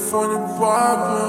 телефоне папы.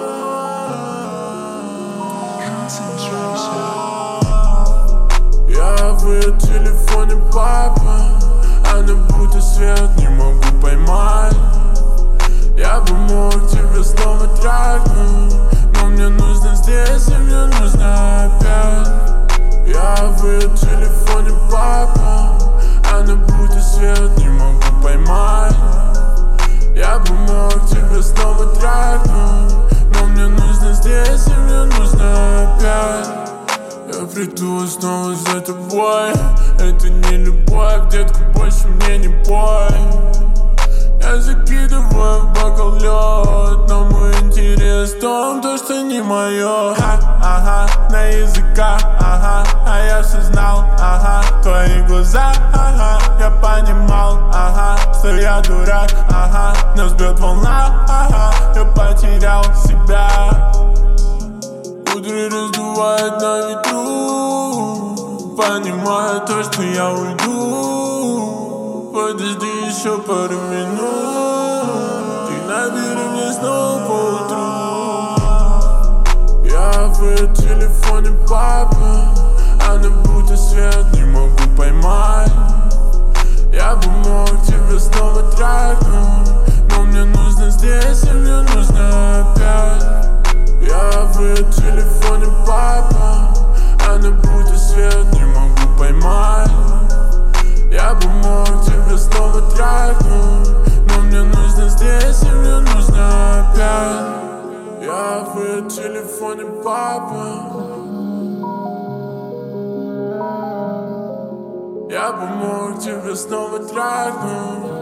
Я в ее телефоне папа. Она будто свет, не могу поймать. Я бы мог тебя снова трахнуть, но мне нужно здесь и мне нужно опять. Я в ее телефоне папа. Она будто свет, не могу поймать. Я бы мог тебя снова трахнуть, но мне нужно здесь и мне нужно опять. Я приду снова за тобой. Это не любовь, детка, больше мне не пой. Я закидываю в бокал лед, но мой интерес в том, то, что не мое. Ага, на языках, ага, а я все знал, ага, твои глаза, ага, я понимал, ага, что я дурак, ага, но взбьет волна, ага, я потерял себя. Кудри раздувает на ветру, понимаю то, что я уйду. Подожди еще пару минут, ты набери мне снова поутру. Я в ее телефоне папа. Она будто свет, не могу поймать. Я бы мог тебя снова трахнуть, но мне нужно здесь и мне нужно опять. Я в ее телефоне папа. Она будто свет, не могу поймать. Я бы мог тебя снова трахнуть, но мне нужно здесь и мне нужно опять. Я в ее телефоне папа. Я бы мог тебя снова трахнуть,